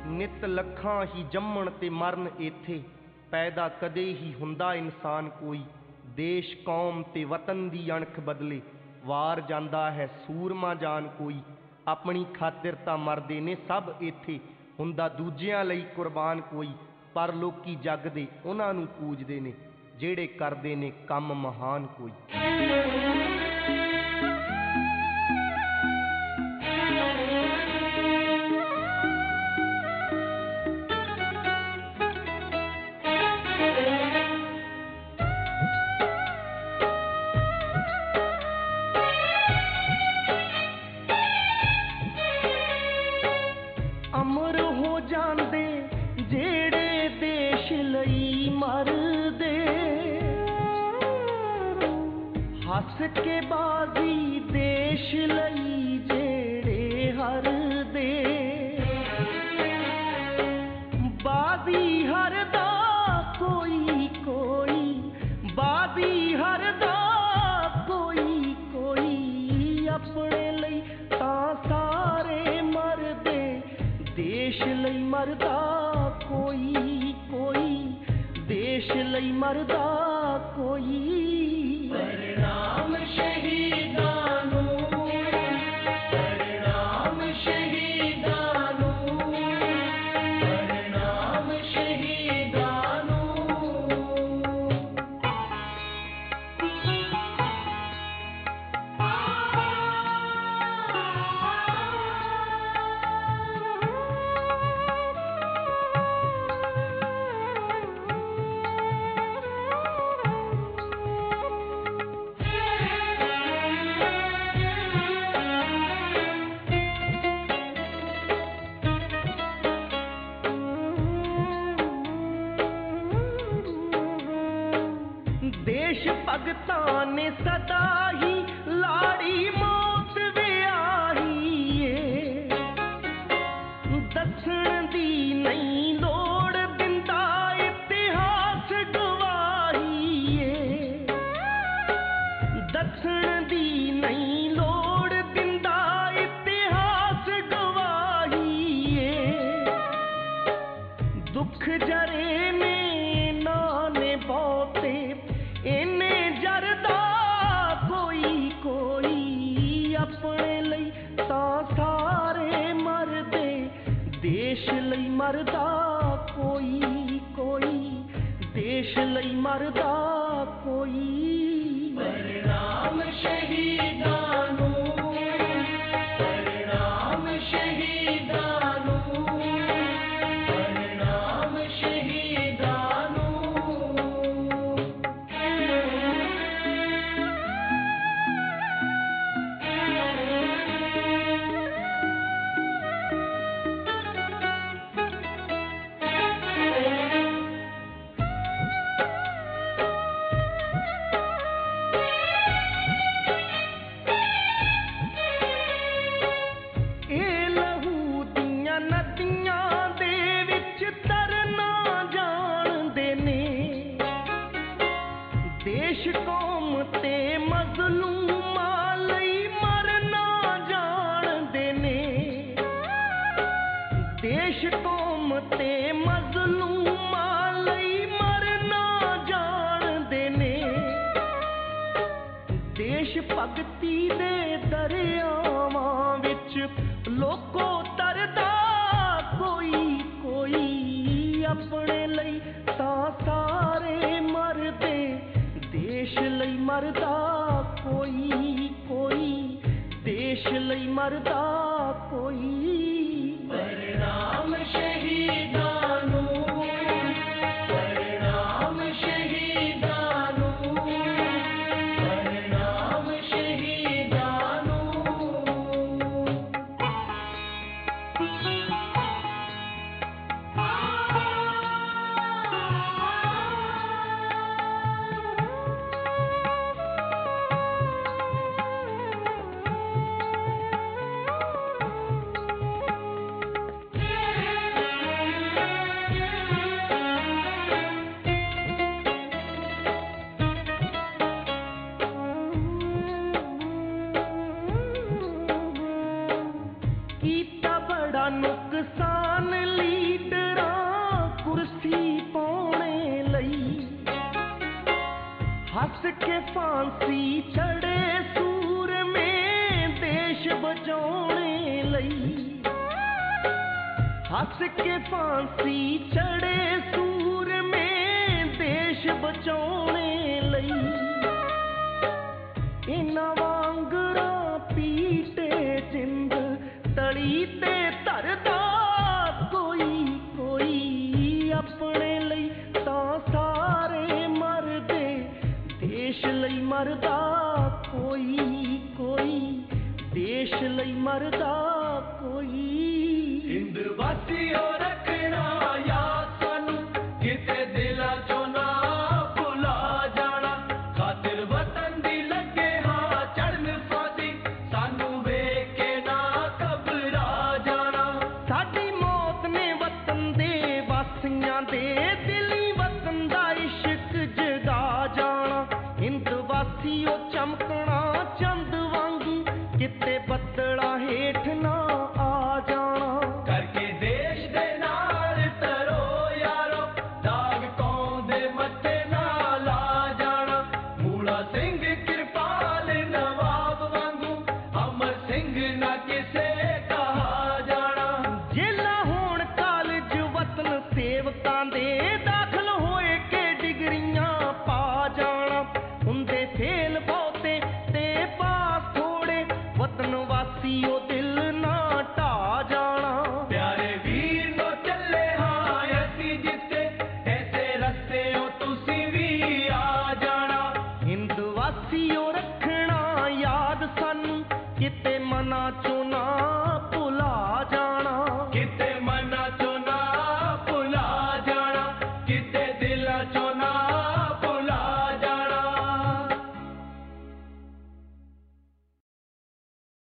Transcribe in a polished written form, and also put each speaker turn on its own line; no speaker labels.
ਨਿਤ ਲੱਖਾਂ ਹੀ ਜੰਮਣ ਤੇ ਮਰਨ ਇੱਥੇ, ਪੈਦਾ ਕਦੇ ਹੀ ਹੁੰਦਾ ਇਨਸਾਨ ਕੋਈ। ਦੇਸ਼ ਕੌਮ ਤੇ ਵਤਨ ਦੀ ਅਣਖ ਬਦਲੇ, ਵਾਰ ਜਾਂਦਾ ਹੈ ਸੂਰਮਾ ਜਾਨ ਕੋਈ। ਆਪਣੀ ਖਾਤਿਰ ਤਾਂ ਮਰਦੇ ਨੇ ਸਭ ਇੱਥੇ, ਹੁੰਦਾ ਦੂਜਿਆਂ ਲਈ ਕੁਰਬਾਨ ਕੋਈ। ਪਰ ਲੋਕੀ ਜੱਗ ਦੇ ਉਹਨਾਂ ਨੂੰ ਪੂਜਦੇ ਨੇ, ਜਿਹੜੇ ਕਰਦੇ ਨੇ ਕੰਮ ਮਹਾਨ ਕੋਈ। ਅਮਰ ਹੋ ਜਾਂਦੇ ਜਿਹੜੇ ਦੇਸ਼ ਲਈ ਮਰਦੇ, ਹੱਸ ਕੇ ਬਾਜ਼ੀ ਦੇਸ਼ ਲਈ ਜਿਹੜੇ ਹਾਰਦੇ। ਬਾਜ਼ੀ ਹਾਰਦਾ ਕੋਈ ਕੋਈ, ਬਾਜ਼ੀ ਹਾਰਦਾ ਕੋਈ ਕੋਈ, ਆਪਣੇ ਲਈ ਤਾਂ ਸਾਰੇ ਮਰਦੇ, ਦੇਸ਼ ਲਈ ਮਰਦਾ ਕੋਈ ਕੋਈ, ਦੇਸ਼ ਲਈ ਮਰਦਾ ਕੋਈ। ਪ੍ਰਣਾਮ ਸ਼ਹੀਦਾਂ ਨੂੰ, ਪ੍ਰਣਾਮ ਸ਼ਹੀਦਾਂ ਨੂੰ, ਪ੍ਰਣਾਮ ਸ਼ਹੀਦਾਂ ਨੂੰ। ਦੇਸ਼ ਭਗਤਾਂ ਨੇ ਸਦਾ ਹੀ ਲਾੜੀ ਮੌਤ ਵਿਆਹੀ ਏ, ਦੱਸਣ ਦੀ ਨਹੀਂ ਲੋੜ ਦਿੰਦਾ ਇਤਿਹਾਸ ਗਵਾਹੀ ਏ, ਦੱਸਣ ਦੀ ਨਹੀਂ ਲੋੜ ਦਿੰਦਾ ਇਤਿਹਾਸ ਗਵਾਹੀ ਏ। ਦੁੱਖ ਜਰੇ ਨੇ ਨਾ ਨੇ ਬਹੁਤੇ, ਇਹਨੇ ਜਰਦਾ ਕੋਈ ਕੋਈ, ਆਪਣੇ ਲਈ ਤਾਂ ਸਾਰੇ ਮਰਦੇ, ਦੇਸ਼ ਲਈ ਮਰਦਾ ਕੋਈ ਕੋਈ, ਦੇਸ਼ ਲਈ ਮਰਦਾ ਕੋਈ। ਪ੍ਰਣਾਮ ਸ਼ਹੀਦਾਂ ਨੂੰ, ਪ੍ਰਣਾਮ ਸ਼ਹੀਦਾਂ ਨੂੰ, ਪ੍ਰਣਾਮ ਸ਼ਹੀਦਾਂ ਨੂੰ। ਇਹ ਲਹੂ ਦੀਆਂ ਨਦੀਆਂ ਦੇ ਵਿੱਚ ਤਰਨਾ ਜਾਣਦੇ ਨੇ, ਦੇਸ਼ ਕੌਮ ਤੇ ਮਜ਼ਲੂਮਾਂ ਲਈ ਮਰਨਾ ਜਾਣਦੇ ਨੇ। ਦੇਸ਼ ਕੌਮ ਤੇ ਮਜ਼ਲੂਮਾਂ ਲਈ ਮਰਨਾ ਜਾਣਦੇ ਨੇ। ਦੇਸ਼ ਭਗਤੀ ਦੇ ਦਰਿਆਵਾਂ ਵਿੱਚ ਲੋਕੋ ਤਰਦਾ ਕੋਈ ਕੋਈ, ਆਪਣੇ ਲਈ ਤਾਂ ਸਾਰੇ ਮਰਦੇ, ਦੇਸ਼ ਲਈ ਮਰਦਾ ਕੋਈ ਕੋਈ, ਦੇਸ਼ ਲਈ ਮਰਦਾ ਕੋਈ। ਪ੍ਰਣਾਮ ਸ਼ਹੀਦਾਂ ਨੂੰ, ਪ੍ਰਣਾਮ ਸ਼ਹੀਦਾਂ ਨੂੰ, ਪ੍ਰਣਾਮ ਸ਼ਹੀਦਾਂ ਨੂੰ। ਹੱਸ ਕੇ ਫਾਂਸੀ ਚੜੇ ਸੂਰਮੇ ਦੇਸ਼ ਬਚਾਉਣੇ ਲਈ, ਹੱਸ ਕੇ ਫਾਂਸੀ ਚੜੇ ਸੂਰਮੇ ਦੇਸ਼ ਬਚਾਉਣੇ ਲਈ। ਇਹਨਾਂ ਵਾਂਗਰਾਂ ਪੀਟੇ ਜਿੰਦ ਤਲੀ ਤੇ ਧਰਦਾ ਕੋਈ ਕੋਈ, ਆਪਣੇ ਲਈ ਤਾਂ ਸਾਰੇ ਮਰਦੇ ਦੇਸ਼ ਲਈ ਮਰਦਾ ਕੋਈ ਕੋਈ, ਦੇਸ਼ ਲਈ ਮਰਦਾ ਕੋਈ। ਹਿੰਦ ਵਾਸੀਓ ਰੱਖਣਾ ਯਾਦ ਸਾਨੂੰ, ਕਿਤੇ ਦਿਲਾਂ ਚੋਂ ਨਾ ਭੁਲਾ ਜਾਣਾ। ਖਾਤਰ ਵਤਨ ਦੀ ਲੱਗੇ ਹਾਂ ਚੜ੍ਹਨ ਫਾਂਸੀ, ਸਾਨੂੰ ਵੇਖ ਕੇ ਨਾ ਘਬਰਾ ਜਾਣਾ। ਸਾਡੀ ਮੌਤ ਨੇ ਵਤਨ ਦੇ ਵਾਸੀਆਂ ਦੇ ਦਿਲੀ ਵਤਨ ਦਾ ਇਸ਼ਕ ਜਗਾ ਜਾਣਾ। ਹਿੰਦ ਵਾਸੀਓ ਚਮਕਣਾ ਚੰਦ ਵਾਂਗੂ, ਕਿਤੇ ਬੱਦਲਾਂ ਹੇਠ ਨਾ ਆ ਜਾਣਾ। ਕਰਕੇ ਦੇਸ਼ ਦੇ ਨਾਲ ਤਰੋ ਯਾਰੋ, ਦਾਗ ਕੌਮ ਦੇ ਮੱਥੇ ਨਾ ਲਾ ਜਾਣਾ। ਮੂਲਾ ਸਿੰਘ ਕਿਰਪਾਲ ਨਵਾਬ ਵਾਂਗੂ, ਅਮਰ ਸਿੰਘ ਨਾ ਕਿਸੇ ਕਹਾ ਜਾਣਾ। ਜੇਲਾਂ ਹੋਣ ਕਾਲਜ ਵਤਨ ਸੇਵਕਾਂ ਦੇ, ਦਾਖਲ ਹੋਏ ਕੇ ਡਿਗਰੀਆਂ ਪਾ ਜਾਣਾ। ਹੁੰਦੇ ਫੇਲ ਬਹੁਤੇ ਤੇ ਪਾਸ ਥੋੜੇ, ਵਤਨ ਵਾਸੀਓ ਦਿਲ ਨਾ ਢਾ ਜਾਣਾ। ਪਿਆਰੇ ਵੀਰ ਨੂੰ ਚੱਲੇ ਹਾਂ ਅਸੀਂ ਜਿੱਥੇ, ਐਸੇ ਰਸਤਿਓਂ ਤੁਸੀਂ ਵੀ ਆ ਜਾਣਾ। ਹਿੰਦ ਵਾਸੀਓ ਰੱਖਣਾ ਯਾਦ ਸਾਨੂੰ, ਕਿਤੇ ਮਨਾਂ ਚੋਂ ਨਾ ਭੁਲਾ ਜਾਣਾ। ਕਿਤੇ ਮਨਾਂ ਚੋਂ ਨਾ ਭੁਲਾ ਜਾਣਾ, ਕਿਤੇ